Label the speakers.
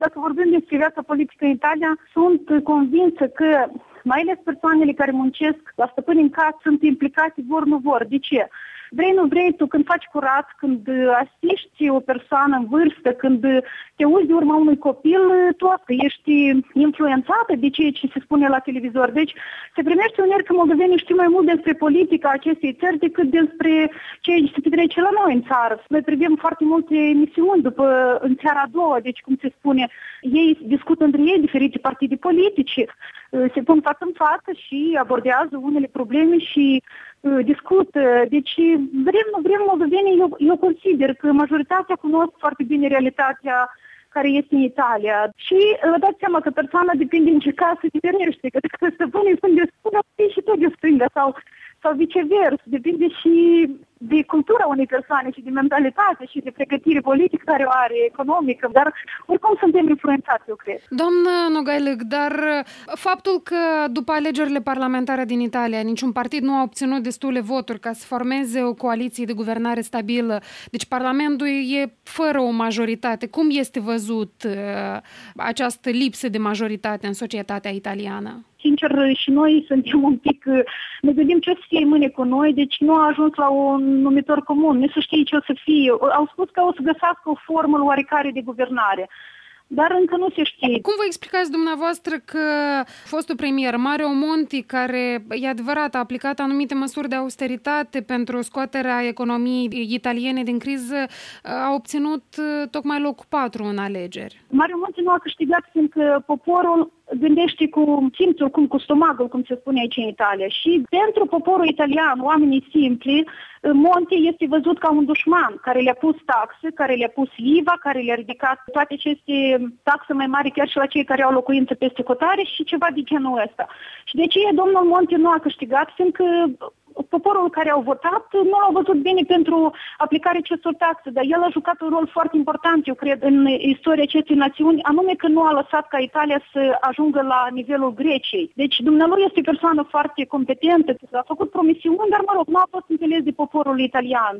Speaker 1: Dacă vorbim despre viața politică în Italia, sunt convinsă că mai ales persoanele care muncesc la stăpâni în casă sunt implicate, vor nu vor. De ce? Vrei, nu vrei, tu când faci curat, când asiști o persoană în vârstă, când te uiți de urma unui copil, tu ești influențată de ceea ce se spune la televizor. Deci se primește uneori că moldovenii știu mai mult despre politica acestei țări decât despre ceea ce se petrece la noi în țară. Noi privim foarte multe emisiuni în seara a doua, deci cum se spune, ei discută între ei diferite partide politice, se pun față în față și abordează unele probleme și discută. Deci, vrem, nu vrem, moldovenii, eu consider că majoritatea cunosc foarte bine realitatea care este în Italia. Și vă dați seama că persoana depinde în ce casă diferește, că dacă stăpânii sunt de stânga, și tot de stânga, sau viceversa. Depinde și de cultura unei persoane și de mentalitate și de pregătire politică care o are, economică, dar oricum suntem influențați, eu cred.
Speaker 2: Doamnă Nogailec, dar faptul că după alegerile parlamentare din Italia niciun partid nu a obținut destule voturi ca să formeze o coaliție de guvernare stabilă, deci Parlamentul e fără o majoritate. Cum este văzut această lipsă de majoritate în societatea italiană?
Speaker 1: Sincer, și noi suntem un pic, ne gândim ce o să fie mâine cu noi, deci nu a ajuns la un numitor comun, nu se știe ce o să fie. Au spus că o să găsească o formulă oarecare de guvernare, dar încă nu se știe.
Speaker 2: Cum vă explicați dumneavoastră că fostul premier Mario Monti, care, e adevărat, a aplicat anumite măsuri de austeritate pentru scoaterea economiei italiene din criză, a obținut tocmai locul 4 în alegeri?
Speaker 1: Mario Monti nu a câștigat fiindcă poporul gândește cu simțul, cu stomacul, cum se spune aici în Italia. Și pentru poporul italian, oamenii simpli, Monti este văzut ca un dușman care le-a pus taxe, care le-a pus IVA, care le-a ridicat toate aceste taxe mai mari chiar și la cei care au locuință peste hotare și ceva de genul ăsta. Și de ce domnul Monti nu a câștigat? Fiindcă poporul care au votat nu l-au văzut bine pentru aplicarea acestor taxe, dar el a jucat un rol foarte important, eu cred, în istoria acestei națiuni, anume că nu a lăsat ca Italia să ajungă la nivelul Greciei. Deci dumnealui este o persoană foarte competentă, a făcut promisiuni, dar nu a fost înțeles de poporul italian.